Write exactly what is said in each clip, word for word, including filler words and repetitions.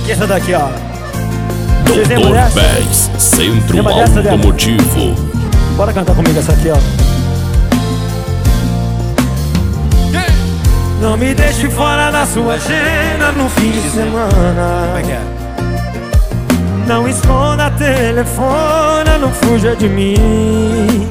E essa daqui, ó. doutor Bass, Centro Automotivo. Bora cantar comigo essa aqui, ó. Não me deixe fora da sua agenda no fim de semana. Como é que é? Não esconda telefone, não fuja de mim.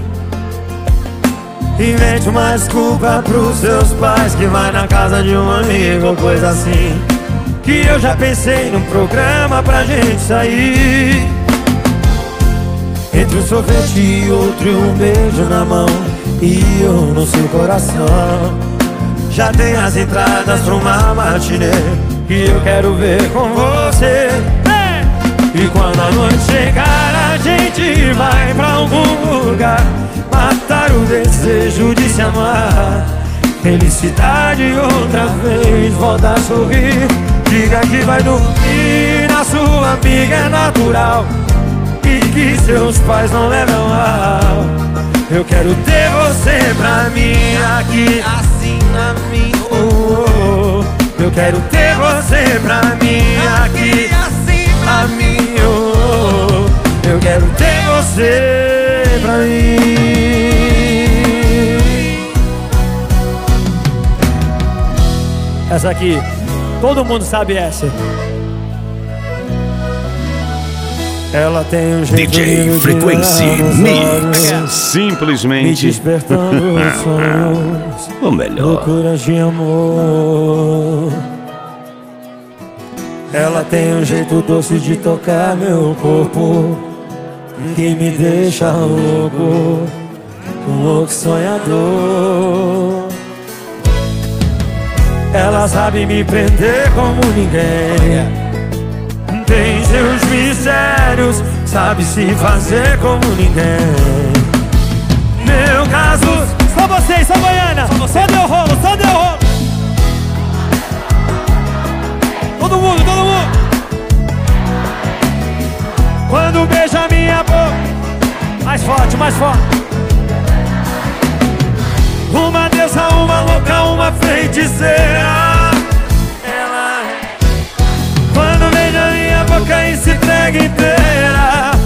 Invente uma desculpa pros seus pais que vai na casa de um amigo ou coisa assim. Que eu já pensei num programa pra gente sair. Entre um sorvete e outro e um beijo na mão e eu no seu coração. Já tem as entradas pra uma matinê que eu quero ver com você. E quando a noite chegar a gente vai pra algum lugar, matar o desejo de se amar. Felicidade outra vez, volta a sorrir. Diga que vai dormir na sua amiga, é natural. E que seus pais não levam mal. Eu quero ter você pra mim aqui, assim na minha. Oh, oh. Eu quero ter você pra mim aqui, assim na minha. Oh, oh. Eu quero ter você pra mim. Essa aqui, todo mundo sabe essa. Ela tem um jeito D J Frequency Mix. Simplesmente me despertando sonhos, o melhor, loucuras de amor. Ela tem um jeito doce de tocar meu corpo, que me deixa louco, um louco sonhador. Ela sabe me prender como ninguém. Tem seus mistérios, sabe se fazer como ninguém. Meu caso, só vocês, só Goiânia, só deu rolo, só deu rolo. Todo mundo, todo mundo. Quando beija minha boca, mais forte, mais forte. Uma deusa, uma louca, uma feiticeira. Quando beija minha boca e se entrega inteira.